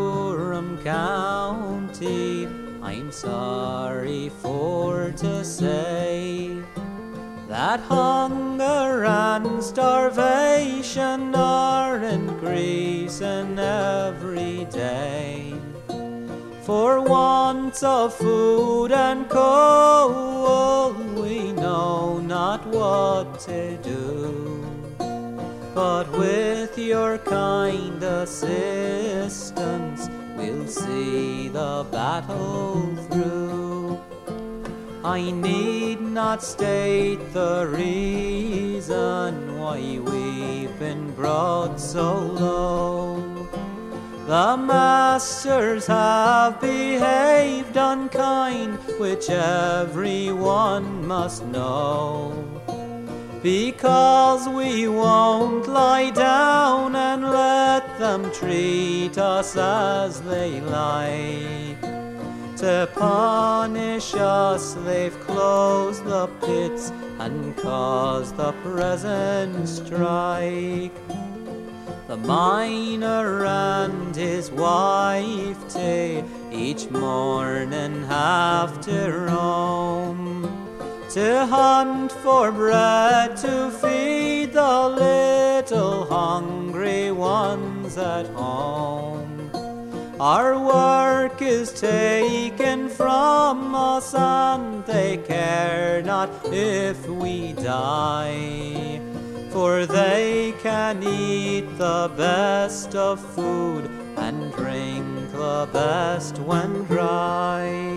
Durham County, I'm sorry for to say that hunger and starvation are increasing every day. For want of food and coal, we know not what to do. But with your kind assistance, we'll see the battle through. I need not state the reason why we've been brought so low. The masters have behaved unkind, which everyone must know. Because we won't lie down and let them treat us as they like. To punish us, they've closed the pits and caused the present strike. The miner and his wife each morning have to roam, to hunt for bread to feed the little hungry ones at home. Our work is taken from us and they care not if we die. For they can eat the best of food and drink the best when dry.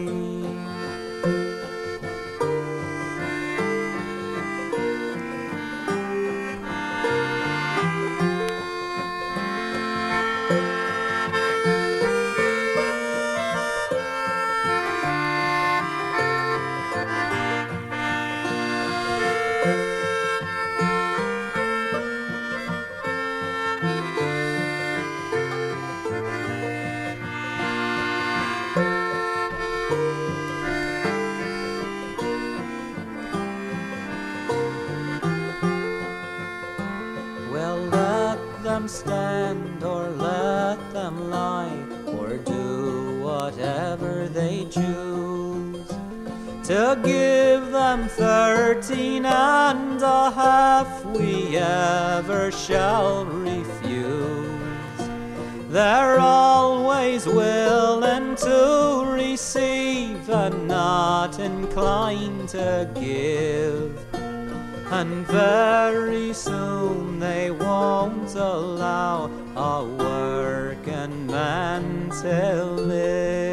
Stand or let them lie, or do whatever they choose. To give them 13 and a half we ever shall refuse. They're always willing to receive and not inclined to give. And very soon they won't allow a working man to live.